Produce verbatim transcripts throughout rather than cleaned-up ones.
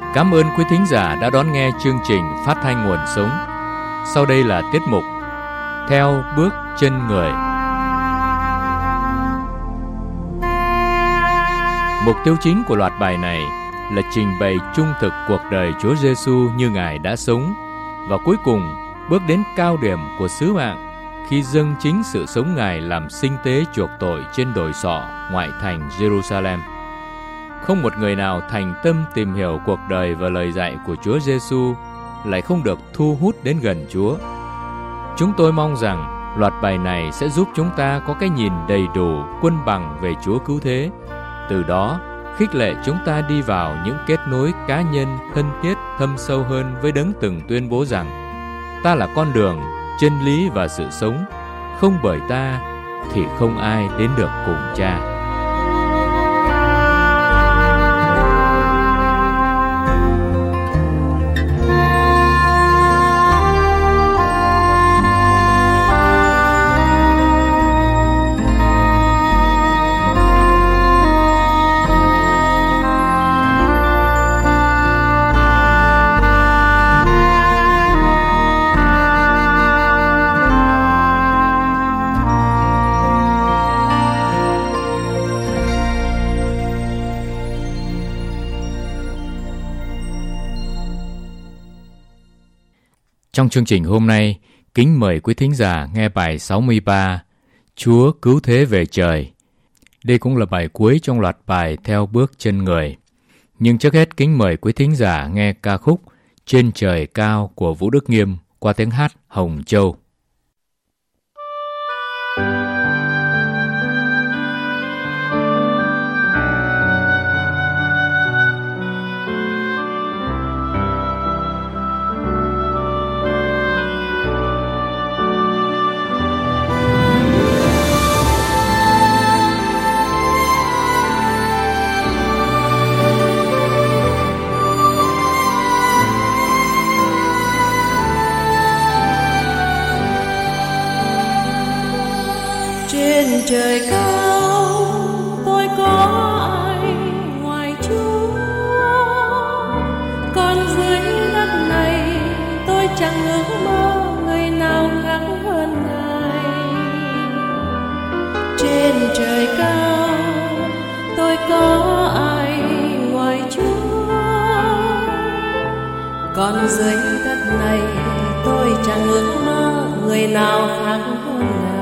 Cảm ơn quý thính giả đã đón nghe chương trình Phát thanh Nguồn Sống. Sau đây là tiết mục Theo Bước Chân Người. Mục tiêu chính của loạt bài này là trình bày trung thực cuộc đời Chúa Giêsu như Ngài đã sống, và cuối cùng bước đến cao điểm của sứ mạng khi dâng chính sự sống Ngài làm sinh tế chuộc tội trên đồi sọ ngoại thành Jerusalem. Không một người nào thành tâm tìm hiểu cuộc đời và lời dạy của Chúa Giêsu lại không được thu hút đến gần Chúa. Chúng tôi mong rằng loạt bài này sẽ giúp chúng ta có cái nhìn đầy đủ, quân bằng về Chúa cứu thế. Từ đó, khích lệ chúng ta đi vào những kết nối cá nhân thân thiết thâm sâu hơn với Đấng từng tuyên bố rằng: ta là con đường, chân lý và sự sống, không bởi ta thì không ai đến được cùng Cha. Trong chương trình hôm nay, kính mời quý thính giả nghe bài sáu mươi ba, Chúa cứu thế về trời. Đây cũng là bài cuối trong loạt bài Theo Bước Chân Người. Nhưng trước hết kính mời quý thính giả nghe ca khúc Trên Trời Cao của Vũ Đức Nghiêm qua tiếng hát Hồng Châu. Trên trời cao tôi có ai ngoài Chúa, còn dưới đất này tôi chẳng ước mơ người nào khác hơn Ngài. Trên trời cao tôi có ai ngoài Chúa, còn dưới đất này tôi chẳng ước mơ người nào khác hơn Ngài.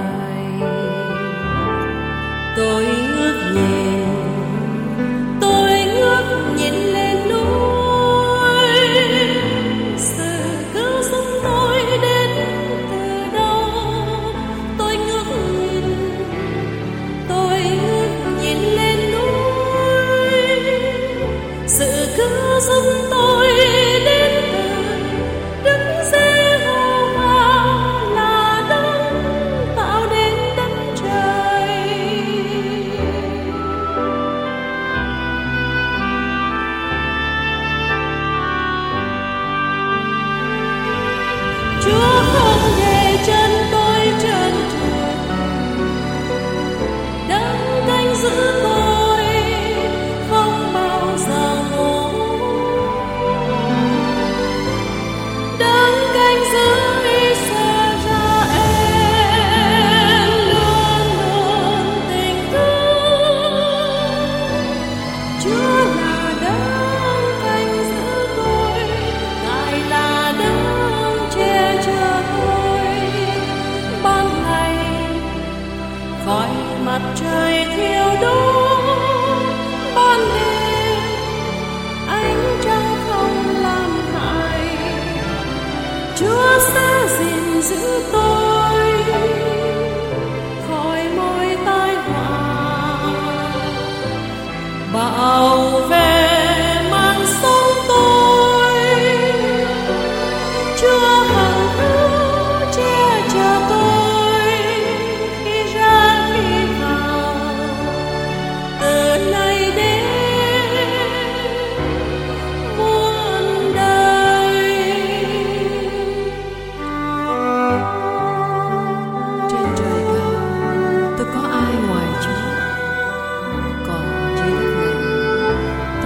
Tôi ngước nhìn, tôi ngước nhìn lên núi, sự cứu giúp tôi đến từ đâu? Tôi ngước nhìn, tôi ngước nhìn lên núi, sự cứu giúp tôi đến từ Đức Giê-hô-va là Đấng tạo nên đất trời. Chúa không để chân tôi trơn trượt, Đấng canh giữ tôi không bao giờ ngủ. Đấng canh giữ Israel luôn luôn tình thương. Chúa là Đấng canh giữ tôi, Ngài là Đấng che chở tôi. Ban ngày khói mặt trời thiêu đốt, ban đêm ánh trăng không làm hại. Chúa sẽ gìn giữ tôi khỏi mọi tai họa, bảo vệ mạng sống tôi. Chúa hằng hữu che chở tôi khi ra khi vào, từ nay đến muôn đời. Trên trời cao tôi có ai ngoài Chúa, còn dưới đất này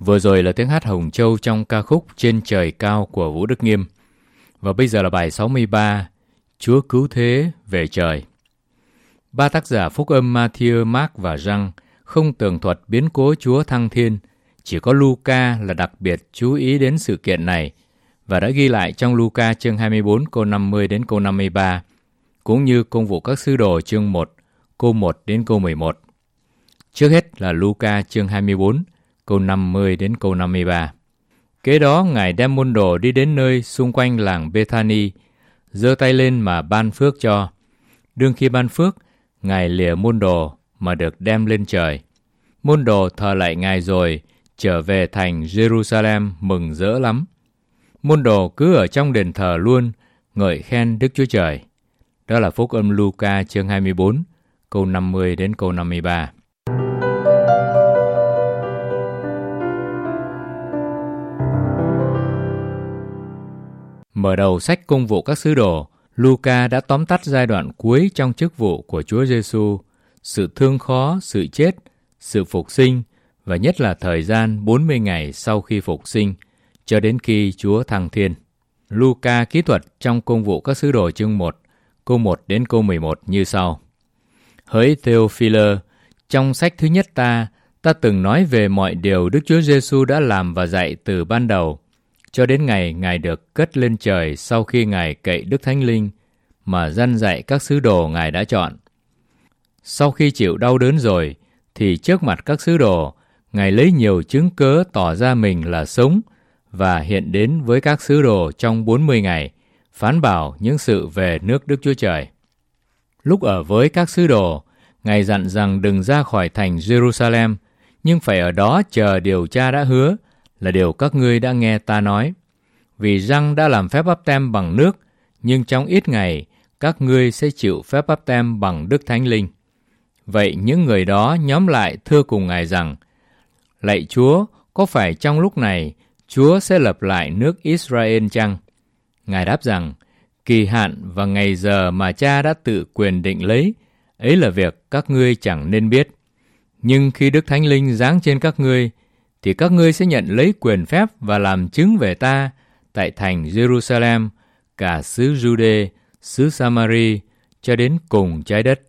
Vừa rồi là tiếng hát Hồng Châu trong ca khúc Trên Trời Cao của Vũ Đức Nghiêm. Và bây giờ là bài sáu mươi ba, Chúa Cứu Thế Về Trời. Ba tác giả phúc âm Matthew, Mark và Giăng không tường thuật biến cố Chúa thăng thiên, chỉ có Luca là đặc biệt chú ý đến sự kiện này và đã ghi lại trong Luca chương hai mươi bốn câu năm mươi đến câu năm mươi ba, cũng như Công vụ các sứ đồ chương một câu một đến câu mười một. Trước hết là Luca chương hai mươi bốn câu năm mươi đến câu năm mươi ba. Kế đó Ngài đem môn đồ đi đến nơi xung quanh làng Bethany, giơ tay lên mà ban phước cho. Đương khi ban phước, Ngài lìa môn đồ mà được đem lên trời. Môn đồ thờ lạy Ngài rồi trở về thành Jerusalem mừng rỡ lắm. Môn đồ cứ ở trong đền thờ luôn, ngợi khen Đức Chúa Trời. Đó là phúc âm Luca chương hai mươi bốn câu năm mươi đến câu năm mươi ba. Mở đầu sách Công vụ các sứ đồ, Luca đã tóm tắt giai đoạn cuối trong chức vụ của Chúa Giêsu, sự thương khó, sự chết, sự phục sinh và nhất là thời gian bốn mươi ngày sau khi phục sinh cho đến khi Chúa thăng thiên. Luca kỹ thuật trong Công vụ các sứ đồ chương một, câu một đến câu mười một như sau. Hỡi Theophile, trong sách thứ nhất ta, ta từng nói về mọi điều Đức Chúa Giêsu đã làm và dạy từ ban đầu, cho đến ngày Ngài được cất lên trời sau khi Ngài cậy Đức Thánh Linh mà răn dạy các sứ đồ Ngài đã chọn. Sau khi chịu đau đớn rồi, thì trước mặt các sứ đồ, Ngài lấy nhiều chứng cớ tỏ ra mình là sống và hiện đến với các sứ đồ trong bốn mươi ngày, phán bảo những sự về nước Đức Chúa Trời. Lúc ở với các sứ đồ, Ngài dặn rằng đừng ra khỏi thành Jerusalem, nhưng phải ở đó chờ điều Cha đã hứa, là điều các ngươi đã nghe ta nói. Vì Giăng đã làm phép báp têm bằng nước, nhưng trong ít ngày, các ngươi sẽ chịu phép báp têm bằng Đức Thánh Linh. Vậy những người đó nhóm lại thưa cùng Ngài rằng, lạy Chúa, có phải trong lúc này Chúa sẽ lập lại nước Israel chăng? Ngài đáp rằng, kỳ hạn và ngày giờ mà Cha đã tự quyền định lấy, ấy là việc các ngươi chẳng nên biết. Nhưng khi Đức Thánh Linh giáng trên các ngươi, thì các ngươi sẽ nhận lấy quyền phép và làm chứng về ta tại thành Jerusalem, cả xứ Jude, xứ Samari, cho đến cùng trái đất.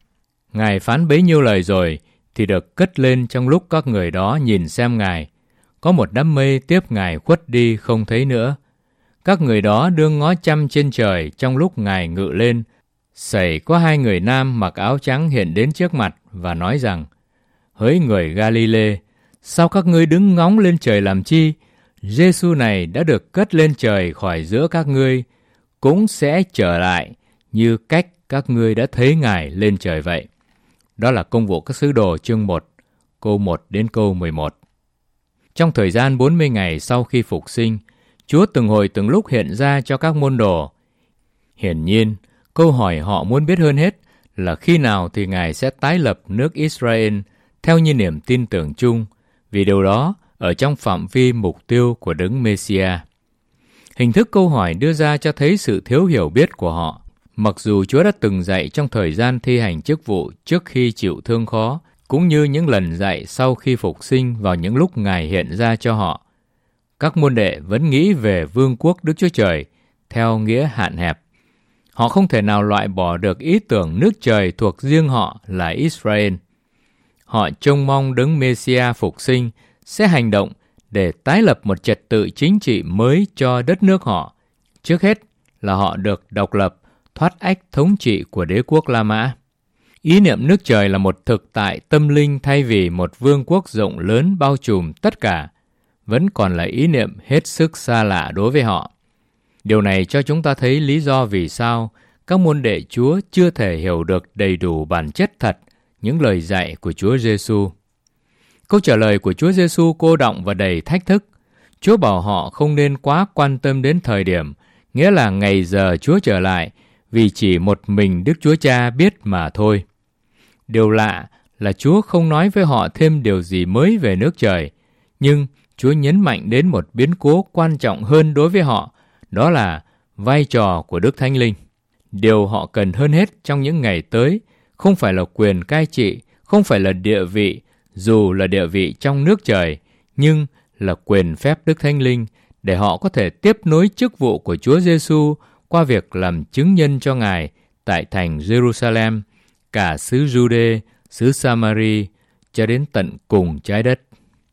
Ngài phán bấy nhiêu lời rồi, thì được cất lên trong lúc các người đó nhìn xem Ngài. Có một đám mây tiếp Ngài khuất đi không thấy nữa. Các người đó đương ngó chăm trên trời trong lúc Ngài ngự lên. Xảy có hai người nam mặc áo trắng hiện đến trước mặt và nói rằng, hỡi người Galile, sao các ngươi đứng ngóng lên trời làm chi? Giêsu này đã được cất lên trời khỏi giữa các ngươi, cũng sẽ trở lại như cách các ngươi đã thấy Ngài lên trời vậy. Đó là Công vụ các sứ đồ chương một, câu một đến câu mười một. Trong thời gian bốn mươi ngày sau khi phục sinh, Chúa từng hồi từng lúc hiện ra cho các môn đồ. Hiển nhiên, câu hỏi họ muốn biết hơn hết là khi nào thì Ngài sẽ tái lập nước Israel theo như niềm tin tưởng chung, vì điều đó ở trong phạm vi mục tiêu của Đấng Messiah. Hình thức câu hỏi đưa ra cho thấy sự thiếu hiểu biết của họ. Mặc dù Chúa đã từng dạy trong thời gian thi hành chức vụ trước khi chịu thương khó, cũng như những lần dạy sau khi phục sinh vào những lúc Ngài hiện ra cho họ, các môn đệ vẫn nghĩ về vương quốc Đức Chúa Trời theo nghĩa hạn hẹp. Họ không thể nào loại bỏ được ý tưởng nước trời thuộc riêng họ là Israel. Họ trông mong Đấng Messiah phục sinh sẽ hành động để tái lập một trật tự chính trị mới cho đất nước họ. Trước hết là họ được độc lập, thoát ách thống trị của đế quốc La Mã. Ý niệm nước trời là một thực tại tâm linh thay vì một vương quốc rộng lớn bao trùm tất cả, vẫn còn là ý niệm hết sức xa lạ đối với họ. Điều này cho chúng ta thấy lý do vì sao các môn đệ Chúa chưa thể hiểu được đầy đủ bản chất thật những lời dạy của Chúa Giêsu. Câu trả lời của Chúa Giêsu cô đọng và đầy thách thức. Chúa bảo họ không nên quá quan tâm đến thời điểm, nghĩa là ngày giờ Chúa trở lại, vì chỉ một mình Đức Chúa Cha biết mà thôi. Điều lạ là Chúa không nói với họ thêm điều gì mới về nước trời, nhưng Chúa nhấn mạnh đến một biến cố quan trọng hơn đối với họ, đó là vai trò của Đức Thánh Linh. Điều họ cần hơn hết trong những ngày tới không phải là quyền cai trị, không phải là địa vị, dù là địa vị trong nước trời, nhưng là quyền phép Đức Thánh Linh để họ có thể tiếp nối chức vụ của Chúa Giêsu qua việc làm chứng nhân cho Ngài tại thành Jerusalem, cả xứ Giu-đê, xứ Sa-ma-ri, cho đến tận cùng trái đất.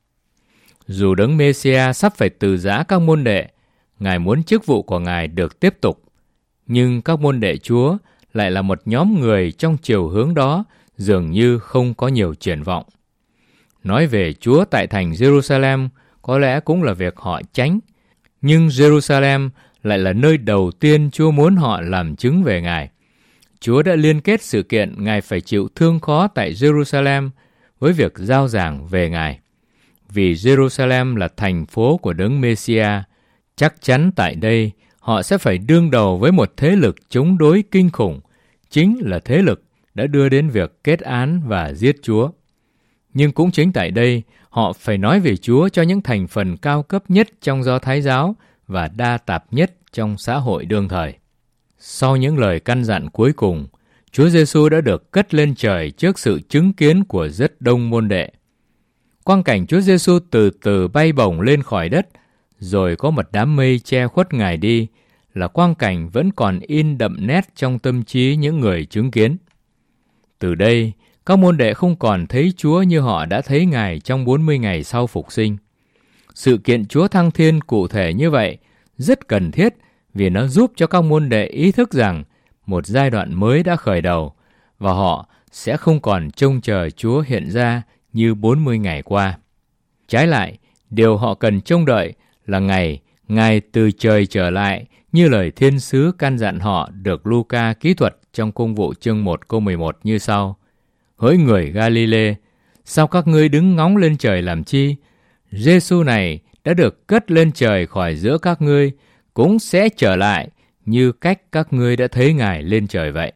Dù Đấng Mê-si-a sắp phải từ giã các môn đệ, Ngài muốn chức vụ của Ngài được tiếp tục. Nhưng các môn đệ Chúa lại là một nhóm người trong chiều hướng đó dường như không có nhiều triển vọng. Nói về Chúa tại thành Jerusalem có lẽ cũng là việc họ tránh, nhưng Jerusalem lại là nơi đầu tiên Chúa muốn họ làm chứng về Ngài. Chúa đã liên kết sự kiện Ngài phải chịu thương khó tại Jerusalem với việc rao giảng về Ngài. Vì Jerusalem là thành phố của Đấng Mê-si-a, chắc chắn tại đây họ sẽ phải đương đầu với một thế lực chống đối kinh khủng, chính là thế lực đã đưa đến việc kết án và giết Chúa. Nhưng cũng chính tại đây, họ phải nói về Chúa cho những thành phần cao cấp nhất trong Do Thái giáo và đa tạp nhất trong xã hội đương thời. Sau những lời căn dặn cuối cùng, Chúa Giêsu đã được cất lên trời trước sự chứng kiến của rất đông môn đệ. Quang cảnh Chúa Giêsu từ từ bay bổng lên khỏi đất, rồi có một đám mây che khuất Ngài đi, là quang cảnh vẫn còn in đậm nét trong tâm trí những người chứng kiến. Từ đây, các môn đệ không còn thấy Chúa như họ đã thấy Ngài trong bốn mươi ngày sau phục sinh. Sự kiện Chúa thăng thiên cụ thể như vậy rất cần thiết vì nó giúp cho các môn đệ ý thức rằng một giai đoạn mới đã khởi đầu và họ sẽ không còn trông chờ Chúa hiện ra như bốn mươi ngày qua. Trái lại, điều họ cần trông đợi là ngày Ngài từ trời trở lại như lời thiên sứ căn dặn họ được Luca kỹ thuật trong Công vụ chương một câu mười một như sau: Hỡi người Galile, sao các ngươi đứng ngóng lên trời làm chi? Giêsu này đã được cất lên trời khỏi giữa các ngươi, cũng sẽ trở lại như cách các ngươi đã thấy Ngài lên trời vậy.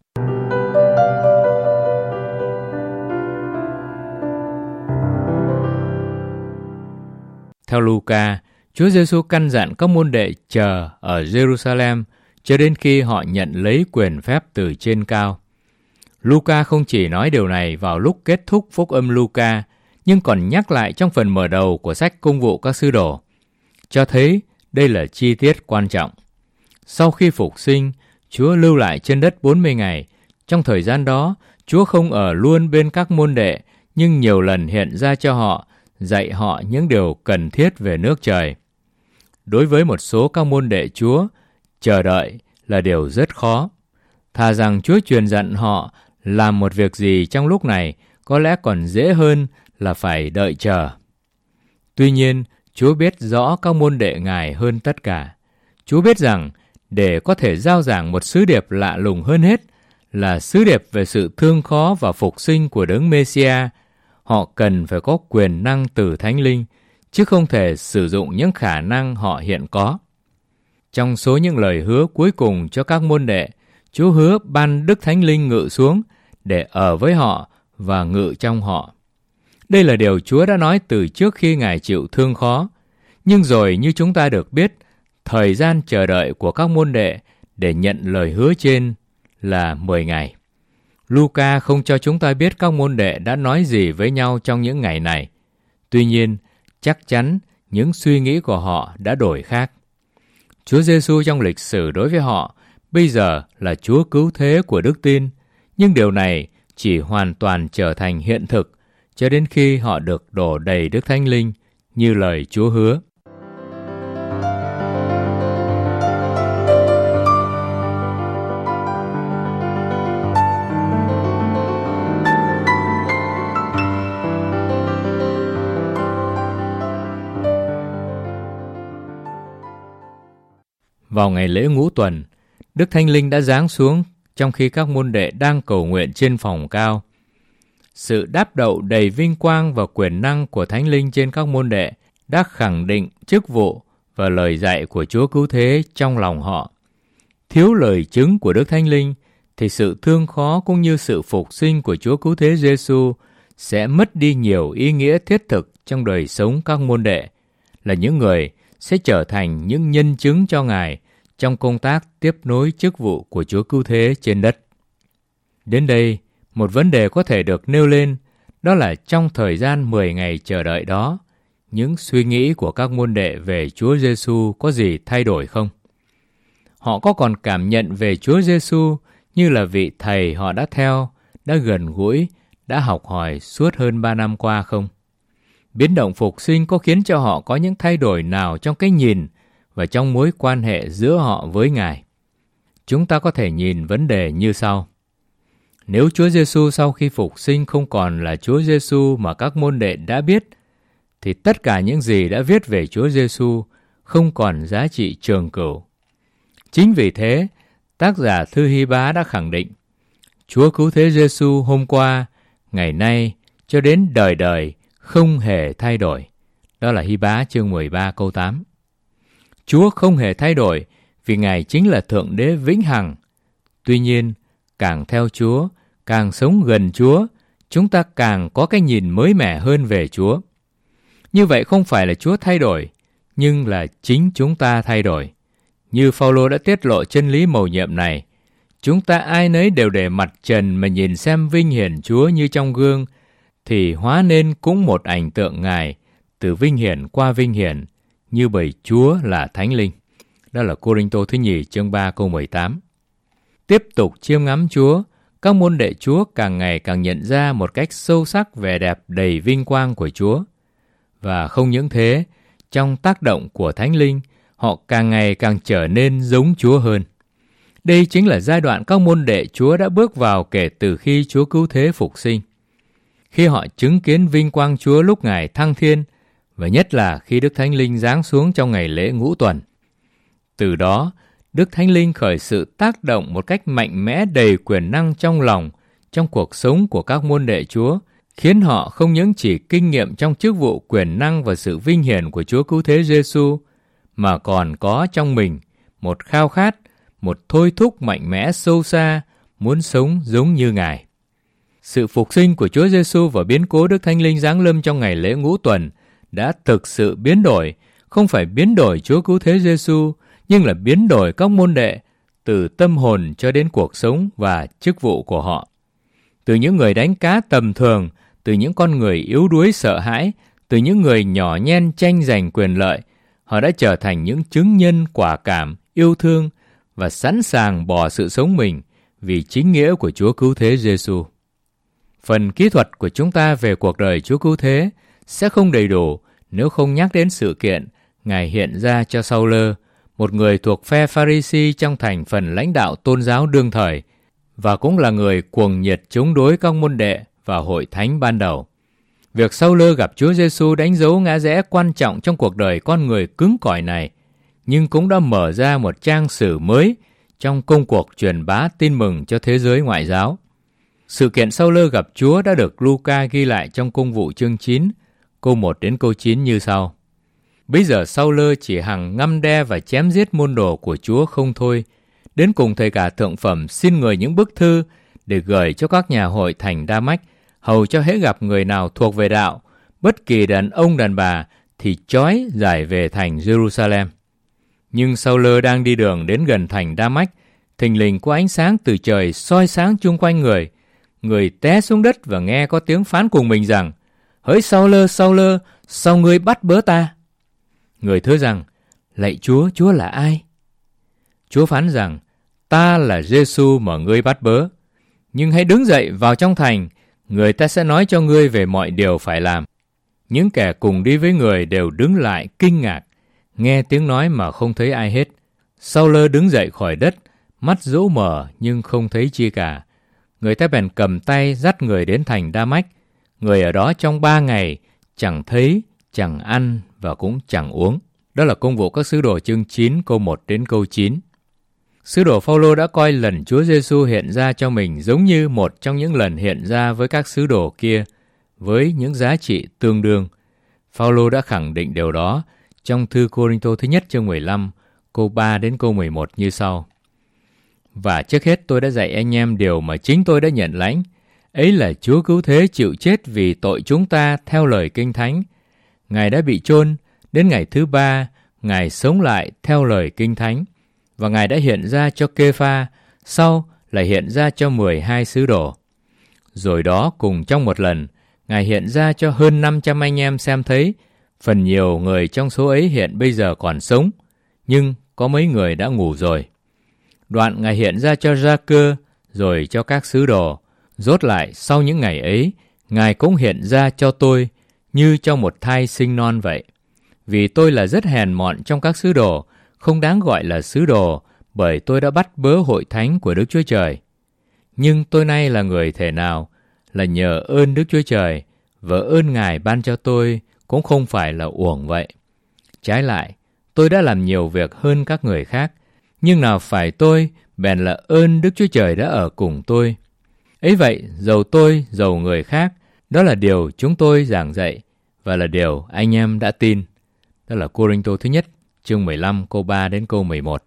Theo Luca, Chúa Giêsu căn dặn các môn đệ chờ ở Jerusalem cho đến khi họ nhận lấy quyền phép từ trên cao. Luca không chỉ nói điều này vào lúc kết thúc phúc âm Luca, nhưng còn nhắc lại trong phần mở đầu của sách Công vụ các sứ đồ, cho thấy đây là chi tiết quan trọng. Sau khi phục sinh, Chúa lưu lại trên đất bốn mươi ngày. Trong thời gian đó, Chúa không ở luôn bên các môn đệ, nhưng nhiều lần hiện ra cho họ, dạy họ những điều cần thiết về nước trời. Đối với một số các môn đệ Chúa, chờ đợi là điều rất khó. Thà rằng Chúa truyền dặn họ làm một việc gì trong lúc này có lẽ còn dễ hơn là phải đợi chờ. Tuy nhiên, Chúa biết rõ các môn đệ Ngài hơn tất cả. Chúa biết rằng để có thể rao giảng một sứ điệp lạ lùng hơn hết là sứ điệp về sự thương khó và phục sinh của Đấng Mê-si-a, họ cần phải có quyền năng từ Thánh Linh, chứ không thể sử dụng những khả năng họ hiện có. Trong số những lời hứa cuối cùng cho các môn đệ, Chúa hứa ban Đức Thánh Linh ngự xuống để ở với họ và ngự trong họ. Đây là điều Chúa đã nói từ trước khi Ngài chịu thương khó. Nhưng rồi như chúng ta được biết, thời gian chờ đợi của các môn đệ để nhận lời hứa trên là mười ngày. Luca không cho chúng ta biết các môn đệ đã nói gì với nhau trong những ngày này. Tuy nhiên, chắc chắn những suy nghĩ của họ đã đổi khác. Chúa Giêsu trong lịch sử đối với họ bây giờ là Chúa cứu thế của đức tin, nhưng điều này chỉ hoàn toàn trở thành hiện thực cho đến khi họ được đổ đầy Đức Thánh Linh như lời Chúa hứa. Vào ngày lễ Ngũ Tuần, Đức Thánh Linh đã giáng xuống trong khi các môn đệ đang cầu nguyện trên phòng cao. Sự đáp đậu đầy vinh quang và quyền năng của Thánh Linh trên các môn đệ đã khẳng định chức vụ và lời dạy của Chúa Cứu Thế trong lòng họ. Thiếu lời chứng của Đức Thánh Linh thì sự thương khó cũng như sự phục sinh của Chúa Cứu Thế Giêsu sẽ mất đi nhiều ý nghĩa thiết thực trong đời sống các môn đệ, là những người sẽ trở thành những nhân chứng cho Ngài trong công tác tiếp nối chức vụ của Chúa Cứu Thế trên đất. Đến đây, một vấn đề có thể được nêu lên, đó là trong thời gian mười ngày chờ đợi đó, những suy nghĩ của các môn đệ về Chúa Giêsu có gì thay đổi không? Họ có còn cảm nhận về Chúa Giêsu như là vị thầy họ đã theo, đã gần gũi, đã học hỏi suốt hơn ba năm qua không? Biến động phục sinh có khiến cho họ có những thay đổi nào trong cái nhìn và trong mối quan hệ giữa họ với Ngài? Chúng ta có thể nhìn vấn đề như sau. Nếu Chúa Giêsu sau khi phục sinh không còn là Chúa Giêsu mà các môn đệ đã biết, thì tất cả những gì đã viết về Chúa Giêsu không còn giá trị trường cửu. Chính vì thế, tác giả thư Hy-bá đã khẳng định, Chúa Cứu Thế Giêsu hôm qua, ngày nay, cho đến đời đời không hề thay đổi. Đó là Hy-bá chương mười ba câu tám. Chúa không hề thay đổi vì Ngài chính là Thượng Đế vĩnh hằng. Tuy nhiên, càng theo Chúa, càng sống gần Chúa, chúng ta càng có cái nhìn mới mẻ hơn về Chúa. Như vậy không phải là Chúa thay đổi, nhưng là chính chúng ta thay đổi. Như Phao-lô đã tiết lộ chân lý mầu nhiệm này, chúng ta ai nấy đều để mặt trần mà nhìn xem vinh hiển Chúa như trong gương, thì hóa nên cũng một ảnh tượng Ngài, từ vinh hiển qua vinh hiển, như bởi Chúa là Thánh Linh. Đó là Cô-rinh-tô thứ nhì chương ba câu mười tám. Tiếp tục chiêm ngắm Chúa, các môn đệ Chúa càng ngày càng nhận ra một cách sâu sắc vẻ đẹp đầy vinh quang của Chúa. Và không những thế, trong tác động của Thánh Linh, họ càng ngày càng trở nên giống Chúa hơn. Đây chính là giai đoạn các môn đệ Chúa đã bước vào kể từ khi Chúa Cứu Thế phục sinh. Khi họ chứng kiến vinh quang Chúa lúc Ngài thăng thiên, và nhất là khi Đức Thánh Linh giáng xuống trong ngày lễ ngũ tuần. Từ đó, Đức Thánh Linh khởi sự tác động một cách mạnh mẽ đầy quyền năng trong lòng, trong cuộc sống của các môn đệ Chúa, khiến họ không những chỉ kinh nghiệm trong chức vụ quyền năng và sự vinh hiển của Chúa Cứu Thế Giêsu, mà còn có trong mình một khao khát, một thôi thúc mạnh mẽ sâu xa, muốn sống giống như Ngài. Sự phục sinh của Chúa Giêsu và biến cố Đức Thánh Linh giáng lâm trong ngày lễ ngũ tuần đã thực sự biến đổi, không phải biến đổi Chúa Cứu Thế Giêsu, nhưng là biến đổi các môn đệ từ tâm hồn cho đến cuộc sống và chức vụ của họ. Từ những người đánh cá tầm thường, từ những con người yếu đuối sợ hãi, từ những người nhỏ nhen tranh giành quyền lợi, họ đã trở thành những chứng nhân quả cảm, yêu thương và sẵn sàng bỏ sự sống mình vì chính nghĩa của Chúa Cứu Thế Giêsu. Phần kỹ thuật của chúng ta về cuộc đời Chúa Cứu Thế sẽ không đầy đủ nếu không nhắc đến sự kiện Ngài hiện ra cho Sau-lơ, một người thuộc phe Pha-ri-si trong thành phần lãnh đạo tôn giáo đương thời, và cũng là người cuồng nhiệt chống đối các môn đệ và hội thánh ban đầu. Việc Sau-lơ gặp Chúa Giêsu đánh dấu ngã rẽ quan trọng trong cuộc đời con người cứng cỏi này, nhưng cũng đã mở ra một trang sử mới trong công cuộc truyền bá tin mừng cho thế giới ngoại giáo. Sự kiện Sau-lơ gặp Chúa đã được Luca ghi lại trong Công vụ chương chín, câu một đến câu chín như sau. Bây giờ Sau-lơ chỉ hằng ngăm đe và chém giết môn đồ của Chúa không thôi, đến cùng thầy cả thượng phẩm xin người những bức thư để gửi cho các nhà hội thành Đa-mách, hầu cho hễ gặp người nào thuộc về đạo, bất kỳ đàn ông đàn bà, thì trói giải về thành Jerusalem. Nhưng Sau-lơ đang đi đường đến gần thành Đa-mách, thình lình có ánh sáng từ trời soi sáng chung quanh người. Người té xuống đất và nghe có tiếng phán cùng mình rằng, hỡi Sau-lơ, Sau-lơ, sao ngươi bắt bớ ta? Người thưa rằng, lạy Chúa, Chúa là ai? Chúa phán rằng, ta là Giêsu mà ngươi bắt bớ. Nhưng hãy đứng dậy vào trong thành, người ta sẽ nói cho ngươi về mọi điều phải làm. Những kẻ cùng đi với người đều đứng lại kinh ngạc, nghe tiếng nói mà không thấy ai hết. Sau-lơ đứng dậy khỏi đất, mắt dỗ mở nhưng không thấy chi cả. Người ta bèn cầm tay dắt người đến thành Đa-mách. Người ở đó trong ba ngày, chẳng thấy, chẳng ăn và cũng chẳng uống. Đó là Công vụ các sứ đồ chương chín câu một đến câu chín. Sứ đồ Phao-lô đã coi lần Chúa Giêsu hiện ra cho mình giống như một trong những lần hiện ra với các sứ đồ kia, với những giá trị tương đương. Phao-lô đã khẳng định điều đó trong thư Cô-rinh-tô thứ nhất chương mười lăm, câu ba đến câu mười một như sau. Và trước hết tôi đã dạy anh em điều mà chính tôi đã nhận lãnh, ấy là Chúa Cứu Thế chịu chết vì tội chúng ta theo lời Kinh Thánh. Ngài đã bị chôn, đến ngày thứ ba, Ngài sống lại theo lời Kinh Thánh, và Ngài đã hiện ra cho Kê-pha, sau là hiện ra cho mười hai sứ đồ. Rồi đó cùng trong một lần, Ngài hiện ra cho hơn năm trăm anh em xem thấy, Phần nhiều người trong số ấy hiện bây giờ còn sống, nhưng có mấy người đã ngủ rồi. Đoạn Ngài hiện ra cho Gia-cơ, rồi cho các sứ đồ. Rốt lại sau những ngày ấy, Ngài cũng hiện ra cho tôi như cho một thai sinh non vậy. Vì tôi là rất hèn mọn trong các sứ đồ, không đáng gọi là sứ đồ, bởi tôi đã bắt bớ hội thánh của Đức Chúa Trời. Nhưng tôi nay là người thể nào, là nhờ ơn Đức Chúa Trời, và ơn Ngài ban cho tôi cũng không phải là uổng vậy. Trái lại, tôi đã làm nhiều việc hơn các người khác, nhưng nào phải tôi, bèn là ơn Đức Chúa Trời đã ở cùng tôi. Ấy vậy, dầu tôi, dầu người khác, đó là điều chúng tôi giảng dạy, và là điều anh em đã tin. Đó là Cô-rinh-tô thứ nhất, chương mười lăm, câu ba đến câu mười một.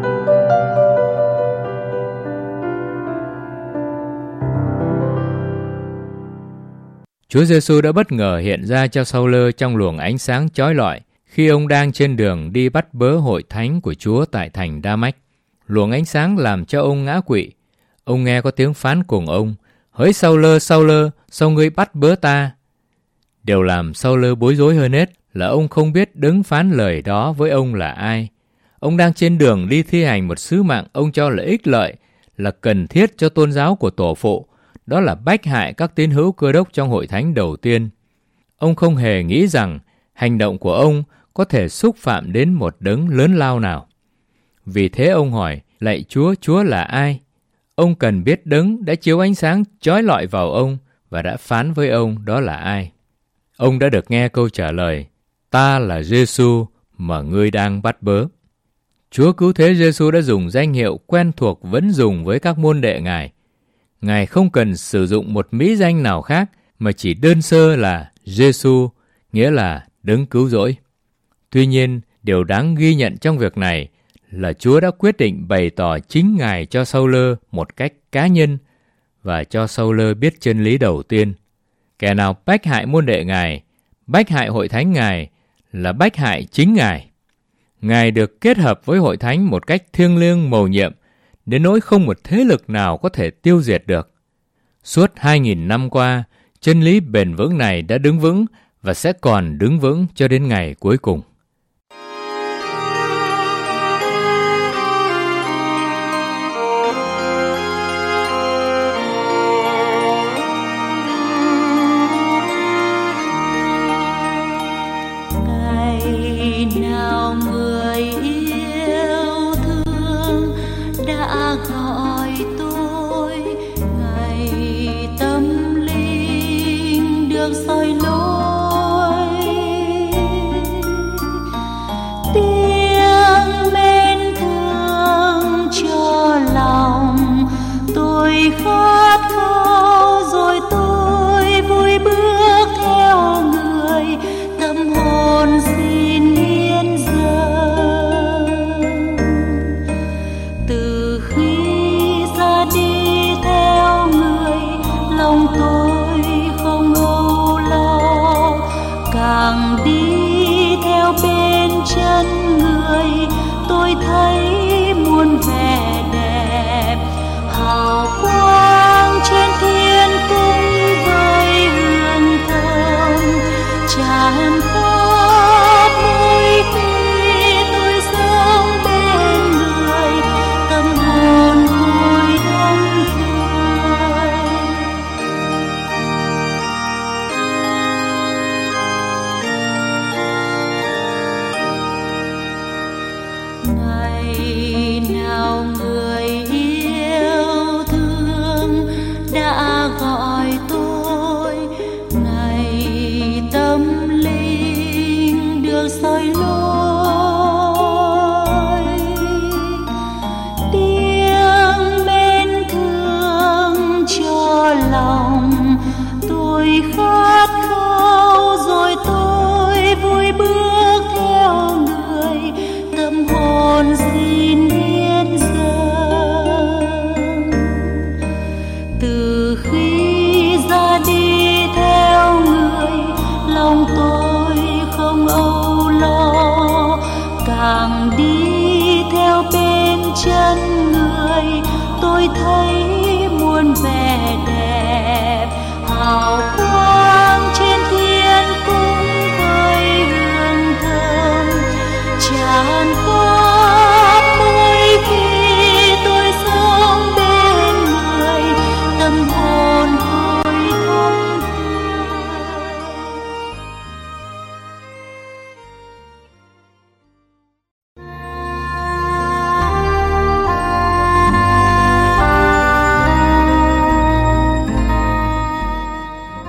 Chúa Giêsu đã bất ngờ hiện ra cho Sao-lơ trong luồng ánh sáng chói lọi khi ông đang trên đường đi bắt bớ hội thánh của Chúa tại thành Đa-mách. Luồng ánh sáng làm cho ông ngã quỵ. Ông nghe có tiếng phán cùng ông: "Hỡi Sao-lơ, Sao-lơ, sao ngươi bắt bớ ta?" Điều làm Sao-lơ bối rối hơn hết là ông không biết đấng phán lời đó với ông là ai. Ông đang trên đường đi thi hành một sứ mạng ông cho là ích lợi, là cần thiết cho tôn giáo của tổ phụ, đó là bách hại các tín hữu Cơ Đốc trong hội thánh đầu tiên. Ông không hề nghĩ rằng hành động của ông có thể xúc phạm đến một đấng lớn lao nào. Vì thế ông hỏi: "Lạy Chúa, Chúa là ai?" Ông cần biết đấng đã chiếu ánh sáng chói lọi vào ông và đã phán với ông đó là ai. Ông đã được nghe câu trả lời: "Ta là Giêsu mà ngươi đang bắt bớ." Chúa Cứu Thế Giêsu đã dùng danh hiệu quen thuộc vẫn dùng với các môn đệ Ngài. Ngài không cần sử dụng một mỹ danh nào khác, mà chỉ đơn sơ là Giêsu, nghĩa là đấng cứu rỗi. Tuy nhiên, điều đáng ghi nhận trong việc này là Chúa đã quyết định bày tỏ chính Ngài cho Sao-lơ một cách cá nhân và cho Sao-lơ biết chân lý đầu tiên. Kẻ nào bách hại môn đệ Ngài, bách hại hội thánh Ngài, là bách hại chính Ngài. Ngài được kết hợp với hội thánh một cách thiêng liêng mầu nhiệm, đến nỗi không một thế lực nào có thể tiêu diệt được. Suốt hai nghìn năm qua, chân lý bền vững này đã đứng vững và sẽ còn đứng vững cho đến ngày cuối cùng. Ngày nào người yêu thương đã gọi tôi, ngày tâm linh được soi lối, tiếng mến thương cho lòng tôi khát khao, rồi tôi vui bước theo người, tâm hồn xin hiến dâng. Từ khi ra đi theo người, lòng tôi không âu lo, càng đi theo bên chân người, tôi thấy muôn vẻ đẹp, hào quang trên thiên cung với hương thơm tràn khắp mỗi khi tôi sống bên người, tâm hồn tôi thắm tươi. Ngày nào người yêu thương đã gọi tôi, ngày tâm linh được soi lối, tiếng mến thương cho lòng tôi khát khao, rồi tôi vui bước theo người, tâm hồn xin hiến dâng. Từ khi ra đi theo người, lòng tôi không âu lo, càng đi theo bên chân người, tôi thấy muôn vẻ đẹp, hào quang trên thiên cung với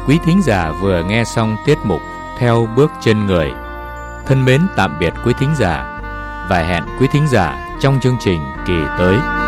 quý thính giả vừa nghe xong tiết mục Theo Bước Chân Người. Thân mến tạm biệt quý thính giả và hẹn quý thính giả trong chương trình kỳ tới.